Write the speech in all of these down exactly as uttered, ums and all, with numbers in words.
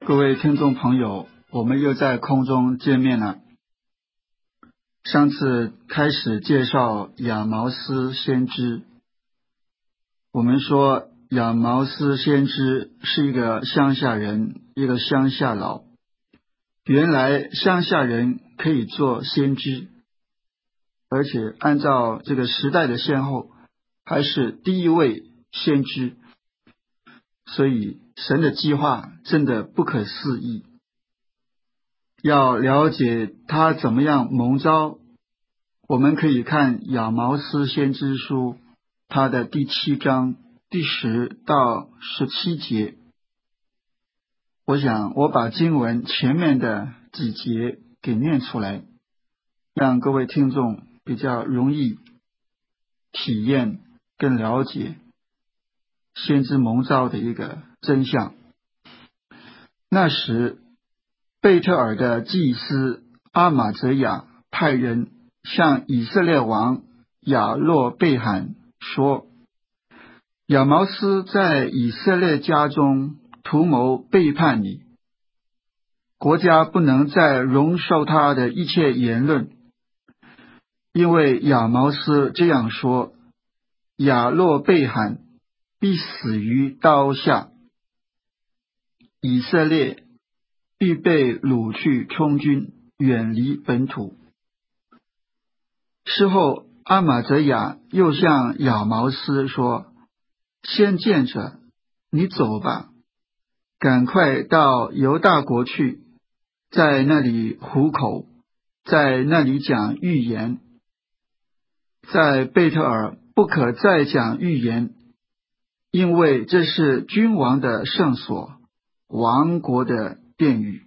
各位听众朋友，我们又在空中见面了。上次开始介绍亚毛斯先知，我们说亚毛斯先知是一个乡下人，一个乡下佬。原来乡下人可以做先知，而且按照这个时代的先后，还是第一位先知。所以神的计划真的不可思议。要了解他怎么样蒙召，我们可以看亚毛斯先知书他的第七章第十到十七节。我想我把经文前面的几节给念出来，让各位听众比较容易体验更了解先知蒙召的一个真相。那时贝特尔的祭司阿玛泽雅派人向以色列王亚洛贝罕说，亚毛斯在以色列家中图谋背叛你，国家不能再容受他的一切言论，因为亚毛斯这样说，亚洛贝罕必死于刀下，以色列必被掳去充军，远离本土。事后阿玛泽雅又向亚毛斯说，先见者，你走吧，赶快到犹大国去，在那里糊口，在那里讲预言。在贝特尔不可再讲预言，因为这是君王的圣所，王国的殿宇。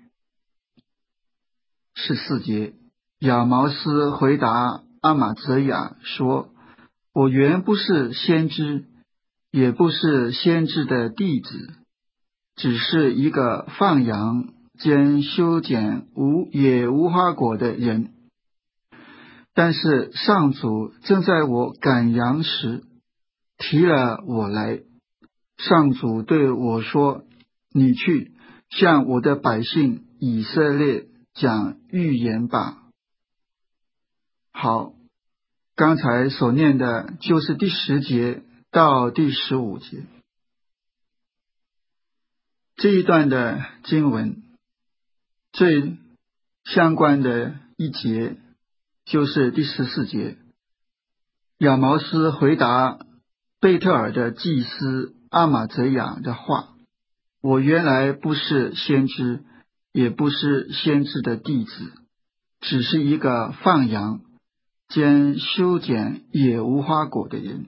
十四节，亚毛斯回答阿玛泽雅说，我原不是先知，也不是先知的弟子，只是一个放羊兼修剪无野无花果的人。但是上主正在我赶羊时提了我来，上主对我说，你去向我的百姓以色列讲预言吧。好，刚才所念的就是第十节到第十五节。这一段的经文最相关的一节就是第十四节，亚毛斯回答贝特尔的祭司阿玛泽雅的话，我原来不是先知，也不是先知的弟子，只是一个放羊兼修剪野无花果的人。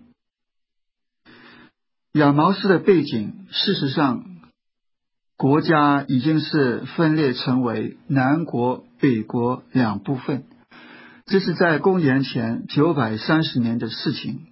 亚毛斯的背景，事实上国家已经是分裂成为南国北国两部分，这是在公元前九百三十年的事情。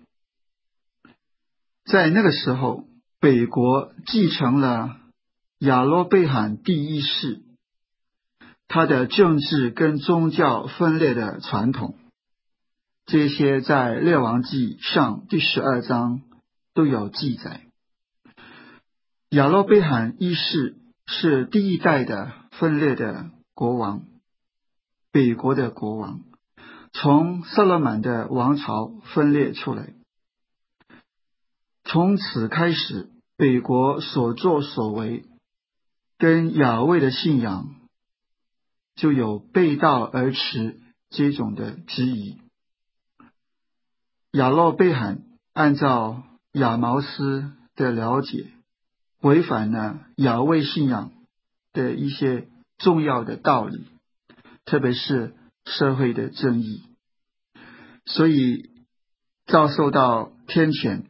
在那个时候，北国继承了亚罗贝罕第一世他的政治跟宗教分裂的传统，这些在列王纪上第十二章都有记载。亚罗贝罕一世是第一代的分裂的国王，北国的国王，从撒勒满的王朝分裂出来。从此开始，北国所作所为跟亚卫的信仰就有背道而驰这种的质疑。亚洛贝罕按照亚毛斯的了解，违反了亚卫信仰的一些重要的道理，特别是社会的正义，所以遭受到天谴。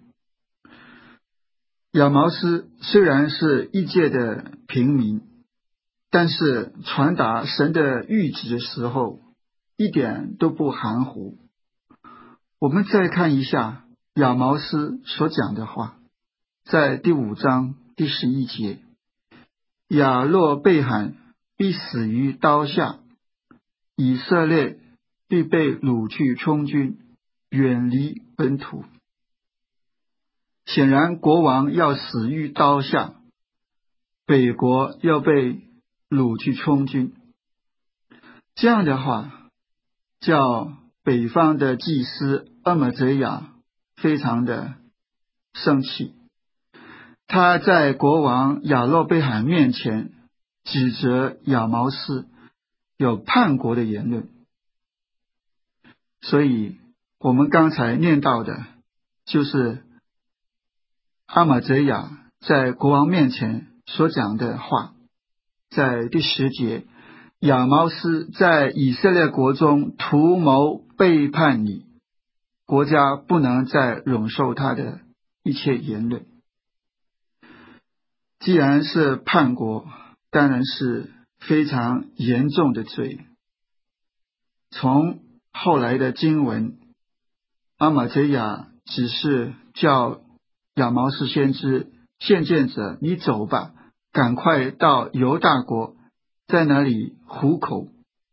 亚毛斯虽然是一介的平民，但是传达神的谕旨的时候一点都不含糊。我们再看一下亚毛斯所讲的话，在第五章第十一节，亚洛贝罕必死于刀下，以色列必被掳去充军，远离本土。显然国王要死于刀下，北国要被掳去充军。这样的话，叫北方的祭司阿玛贼亚非常的生气。他在国王亚洛贝罕面前指责亚毛斯有叛国的言论。所以我们刚才念到的就是阿玛贼亚在国王面前所讲的话。在第十节，亚毛斯在以色列国中图谋背叛你，国家不能再容受他的一切言论。既然是叛国，当然是非常严重的罪。从后来的经文，阿玛贼亚只是叫亚毛斯先知献见者，你走吧，赶快到犹大国，在那里糊口，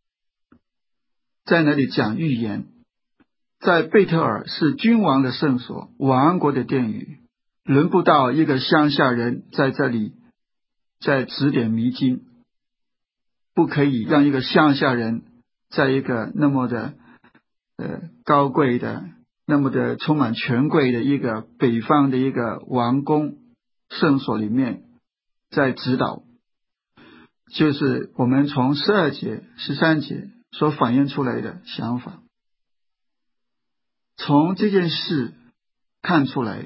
在那里讲预言。在贝特尔是君王的圣所，王国的殿宇，轮不到一个乡下人在这里在指点迷津，不可以让一个乡下人在一个那么的呃高贵的、那么的充满权贵的一个北方的一个王宫圣所里面在指导。就是我们从十二节、十三节所反映出来的想法。从这件事看出来，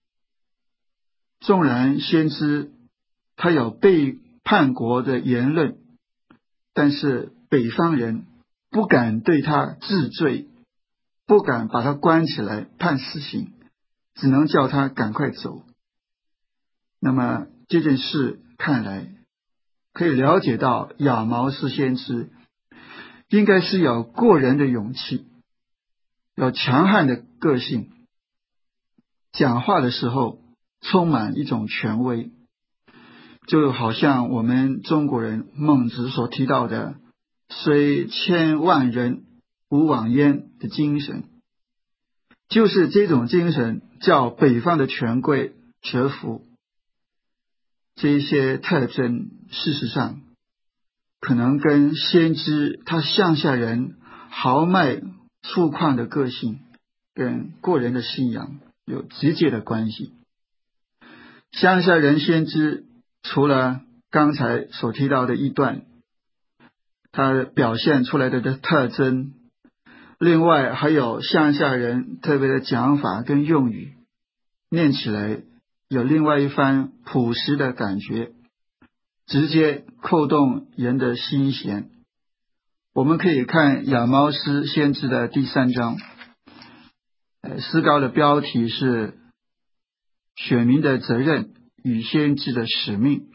纵然先知他有背叛国的言论，但是北方人不敢对他治罪，不敢把他关起来判死刑，只能叫他赶快走。那么这件事看来可以了解到，亚毛斯先知应该是有过人的勇气，有强悍的个性，讲话的时候充满一种权威，就好像我们中国人孟子所提到的虽千万人吾往焉的精神。就是这种精神叫北方的权贵折服。这些特征事实上可能跟先知他乡下人豪迈粗犷的个性跟过人的信仰有直接的关系。乡下人先知除了刚才所提到的一段他表现出来的特征，另外还有乡下人特别的讲法跟用语，念起来有另外一番朴实的感觉，直接扣动人的心弦。我们可以看亚毛斯先知的第三章，呃，诗稿的标题是选民的责任与先知的使命。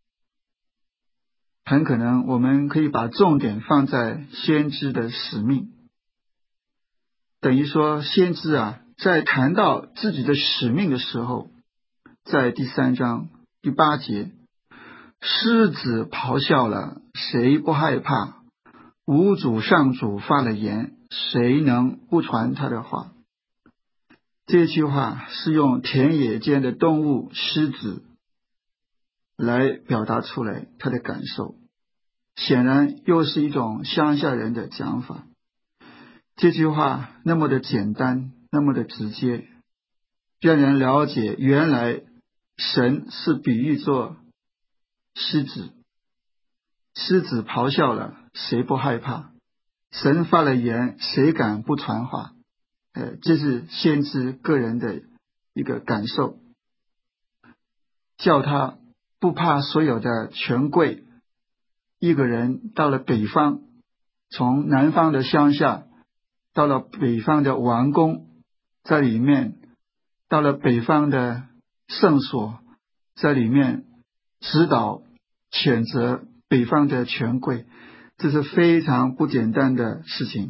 很可能我们可以把重点放在先知的使命，等于说先知啊，在谈到自己的使命的时候，在第三章第八节，狮子咆哮了，谁不害怕？无主上主发了言，谁能不传他的话？这句话是用田野间的动物狮子来表达出来他的感受，显然又是一种乡下人的讲法。这句话那么的简单，那么的直接，让人了解原来神是比喻作狮子，狮子咆哮了，谁不害怕？神发了言，谁敢不传话？呃，这是先知个人的一个感受，叫他不怕所有的权贵。一个人到了北方，从南方的乡下到了北方的王宫，在里面到了北方的圣所，在里面指导谴责北方的权贵，这是非常不简单的事情。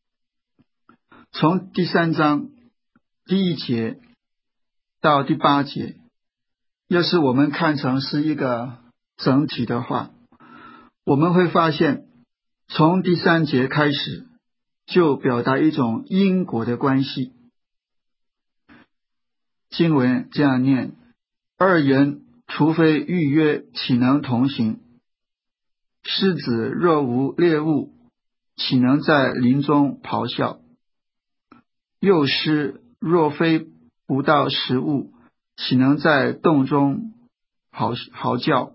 从第三章第一节到第八节，要是我们看成是一个整体的话，我们会发现从第三节开始就表达一种因果的关系。经文这样念：二人除非预约，岂能同行？ 狮子若无猎物，岂能在林中咆哮？幼狮若非不到食物，岂能在洞中嚎嚎叫？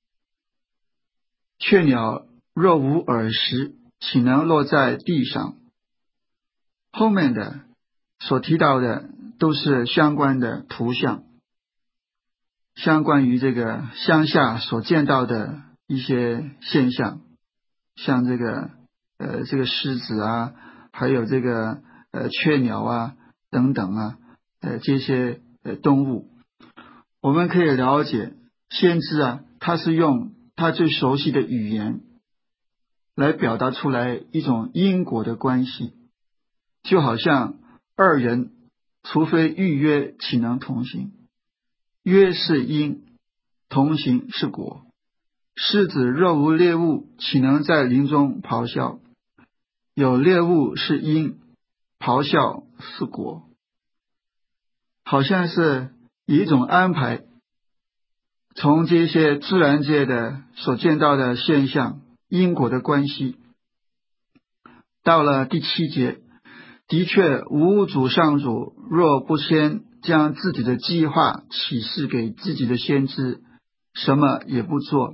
雀鸟若无耳食，岂能落在地上？后面的所提到的都是相关的图像，相关于这个乡下所见到的一些现象，像这个呃这个狮子啊，还有这个呃雀鸟啊等等啊，呃这些呃动物，我们可以了解先知啊，他是用他最熟悉的语言来表达出来一种因果的关系，就好像二人除非预约，岂能同行？约是因，同行是果。狮子若无猎物，岂能在林中咆哮？有猎物是因，咆哮是果。好像是以一种安排，从这些自然界的所见到的现象，因果的关系，到了第七节，的确无主上主若不先将自己的计划启示给自己的先知，什么也不做。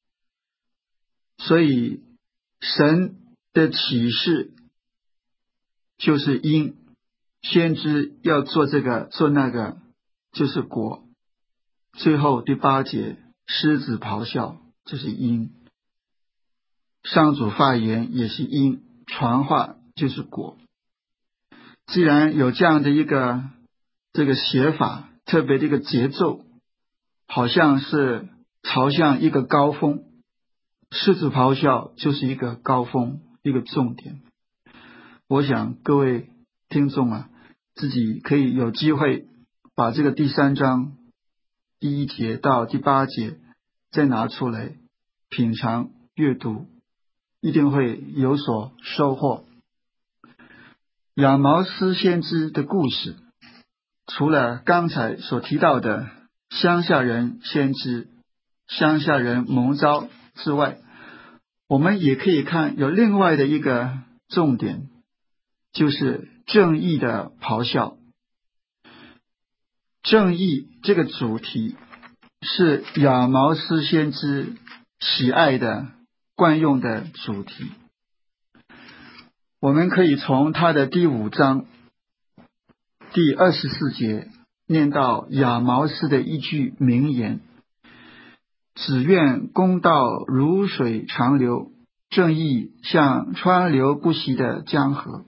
所以神的启示就是因，先知要做这个做那个就是果。最后第八节，狮子咆哮就是因，上主发言也是因，传话就是果。既然有这样的一个这个写法，特别的一个节奏，好像是朝向一个高峰，狮子咆哮就是一个高峰，一个重点。我想各位听众啊，自己可以有机会把这个第三章第一节到第八节再拿出来品尝阅读，一定会有所收获。亚毛斯先知的故事，除了刚才所提到的乡下人先知、乡下人蒙召之外，我们也可以看有另外的一个重点，就是正义的咆哮。正义这个主题是亚毛斯先知喜爱的惯用的主题。我们可以从他的第五章第二十四节念到亚毛斯的一句名言：只愿公道如水长流，正义像川流不息的江河。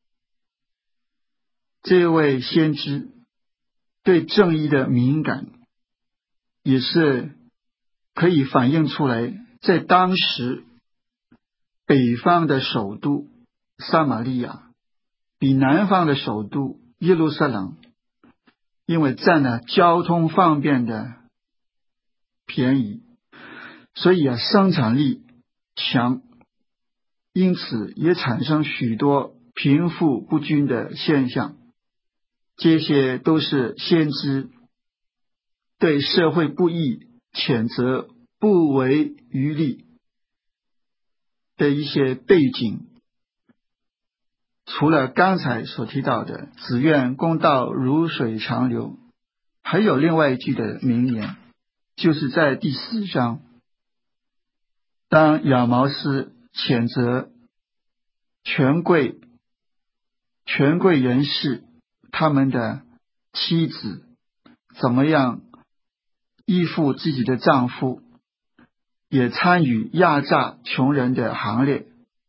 这位先知对正义的敏感，也是可以反映出来，在当时北方的首都撒玛利亚比南方的首都耶路撒冷，因为占了交通方便的便宜，所以啊生产力强，因此也产生许多贫富不均的现象。这些都是先知对社会不义谴责不遗余力的一些背景。除了刚才所提到的只愿公道如水长流，还有另外一句的名言，就是在第四章，当亚毛斯谴责权贵权贵人士他们的妻子怎么样依附自己的丈夫，也参与压榨穷人的行列。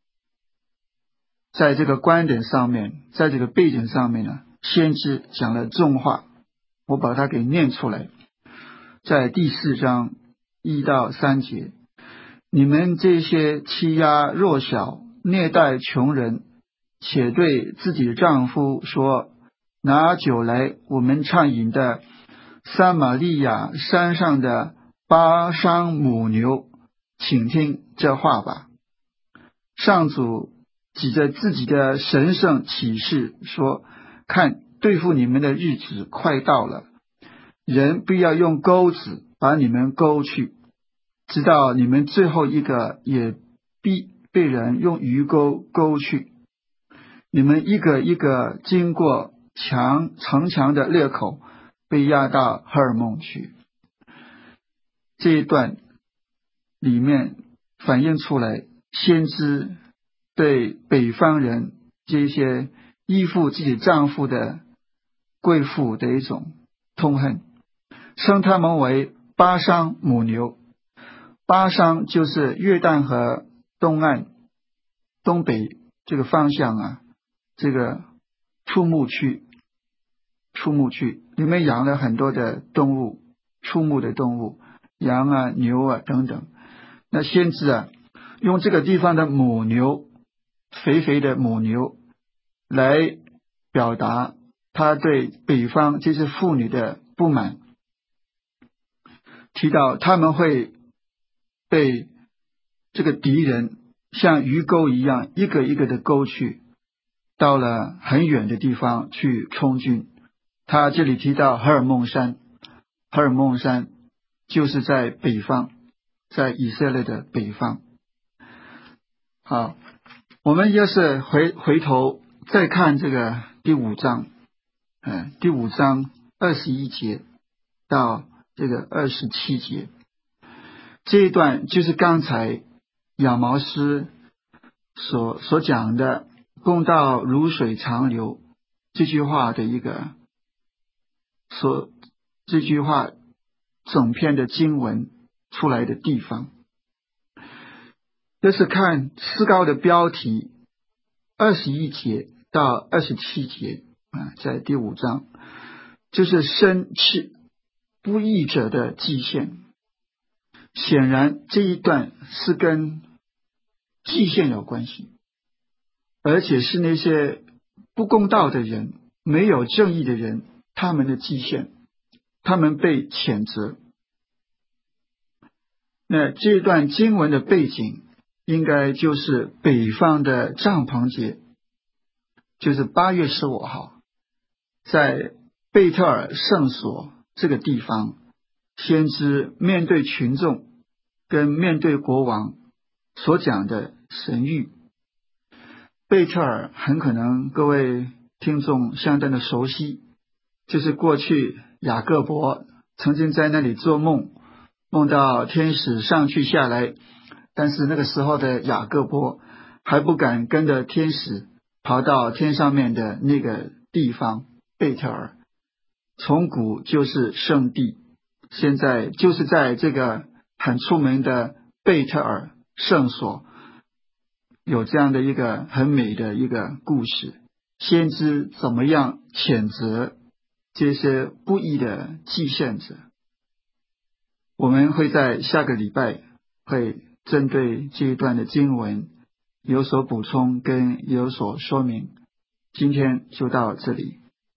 在这个观点上面，在这个背景上面呢，先知讲了重话，我把它给念出来。在第四章一到三节，你们这些欺压弱小、虐待穷人，且对自己的丈夫说，拿酒来，我们畅饮的撒玛利亚山上的巴珊母牛，请听这话吧。上主指着自己的神圣启示说，看，对付你们的日子快到了，人必要用钩子把你们勾去， 直到你们最后一个也必被人用鱼钩勾去，你们一个一个经过墙城墙的裂口，被押到赫尔蒙去。这一段里面反映出来先知对北方人这些依附自己丈夫的贵妇的一种痛恨，称他们为巴商母牛。巴商就是约旦河东岸东北这个方向啊，这个畜牧区，畜牧区里面养了很多的动物，畜牧的动物，羊啊、牛啊等等。那先知啊，用这个地方的母牛，肥肥的母牛，来表达他对北方这些妇女的不满，提到他们会被这个敌人像鱼钩一样一个一个的勾去，到了很远的地方去充军。他这里提到赫尔蒙山，赫尔蒙山就是在北方，在以色列的北方。好，我们要是回回头再看这个第五章，嗯，第五章二十一节到这个二十七节，这一段就是刚才亚毛斯所所讲的公道如水长流这句话的一个所这句话整篇的经文出来的地方。这是看诗高的标题二十一节到二十七节啊，在第五章就是生吃不义者的祭献。显然这一段是跟祭献有关系，而且是那些不公道的人，没有正义的人，他们的祭献，他们被谴责。那这段经文的背景应该就是北方的帐篷节，就是八月十五号，在贝特尔圣所这个地方，先知面对群众跟面对国王所讲的神谕。贝特尔很可能各位听众相当的熟悉，就是过去雅各伯曾经在那里做梦，梦到天使上去下来，但是那个时候的雅各伯还不敢跟着天使跑到天上面的那个地方贝特尔，从古就是圣地，现在就是在这个很出名的贝特尔圣所有这样的一个很美的一个故事，先知怎么样谴责这些不义的祭献者。我们会在下个礼拜会针对这一段的经文有所补充跟有所说明。今天就到这里。